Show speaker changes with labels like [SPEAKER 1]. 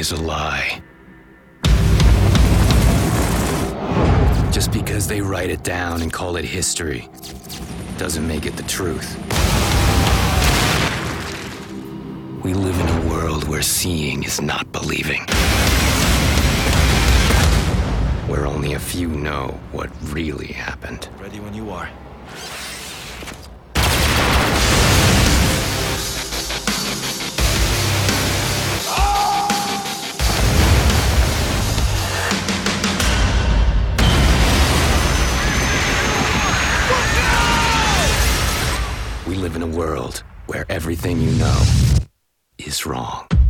[SPEAKER 1] is a lie. Just because they write it down and call it history doesn't make it the truth. We live in a world where seeing is not believing. Where only a few know what really happened.
[SPEAKER 2] Ready when you are.
[SPEAKER 1] We live in a world where everything you know is wrong.